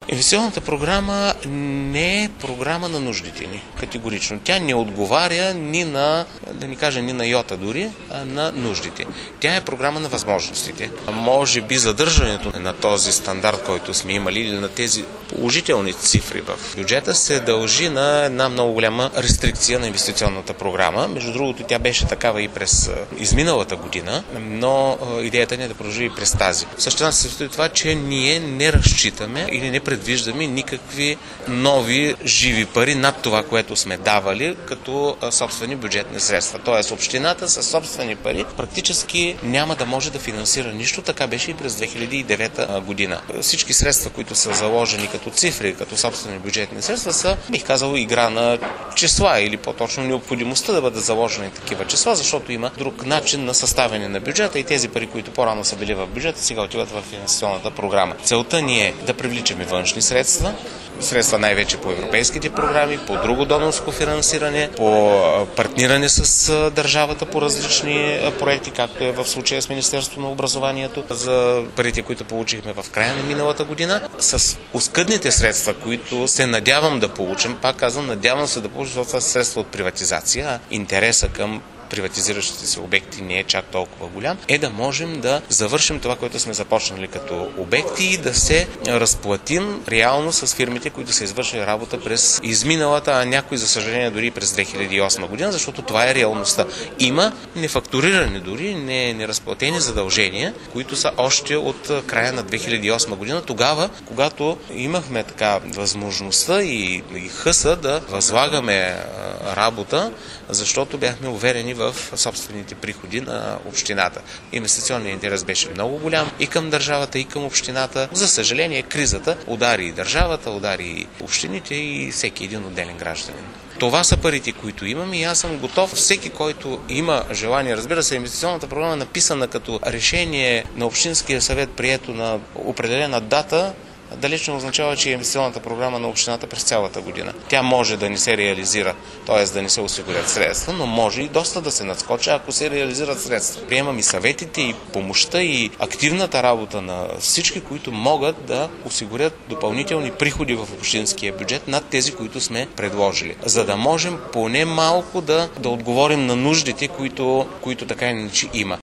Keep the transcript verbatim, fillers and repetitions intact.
Инвестиционната програма не е програма на нуждите ни, категорично. Тя не отговаря ни на, да ни кажа, ни на йота дори, а на нуждите. Тя е програма на възможностите. Може би задържането на този стандарт, който сме имали, или на тези положителни цифри в бюджета, се дължи на една много голяма рестрикция на инвестиционната програма. Между другото, тя беше такава и през изминалата година, но идеята ни е да продължи и през тази. Същина се състои това, че ние не разчитаме или не предвиждаме никакви нови живи пари над това, което сме давали като собствени бюджетни средства. Тоест, общината със собствени пари практически няма да може да финансира нищо. Така беше и през две хиляди и девета година. Всички средства, които са заложени като цифри, като собствени бюджетни средства, са, бих казал, игра на числа или по-точно необходимостта да бъдат заложени такива числа, защото има друг начин на съставяне на бюджета и тези пари, които по-рано са били в бюджета, сега отиват в инвестиционната програма. Целта ни е да привличаме външни средства, средства най-вече по европейските програми, по друго донорско финансиране, по партниране с държавата по различни проекти, както е в случая с Министерството на образованието, за парите, които получихме в края на миналата година. С оскъдните средства, които се надявам да получим, пак казвам, надявам се да получим, защото това са средства от приватизация, а интереса към приватизиращите се обекти не е чак толкова голям, е да можем да завършим това, което сме започнали като обекти и да се разплатим реално с фирмите, които са извършили работа през изминалата, а някои, за съжаление, дори през две хиляди и осма година, защото това е реалността. Има нефактурирани дори, не, неразплатени задължения, които са още от края на две хиляди и осма година, тогава, когато имахме така възможността и, и хъса да възлагаме работа, защото бяхме уверени в собствените приходи на общината. Инвестиционният интерес беше много голям и към държавата, и към общината. За съжаление, кризата удари и държавата, удари и общините и всеки един отделен гражданин. Това са парите, които имам и аз съм готов. Всеки, който има желание, разбира се, инвестиционната програма е написана като решение на Общинския съвет, прието на определена дата, далеч не означава, че е инвестиционната програма на общината през цялата година. Тя може да не се реализира, т.е. да не се осигурят средства, но може и доста да се надскочи, ако се реализират средства. Приемам и съветите, и помощта, и активната работа на всички, които могат да осигурят допълнителни приходи в общинския бюджет над тези, които сме предложили. За да можем поне малко да, да отговорим на нуждите, които, които така иначе има.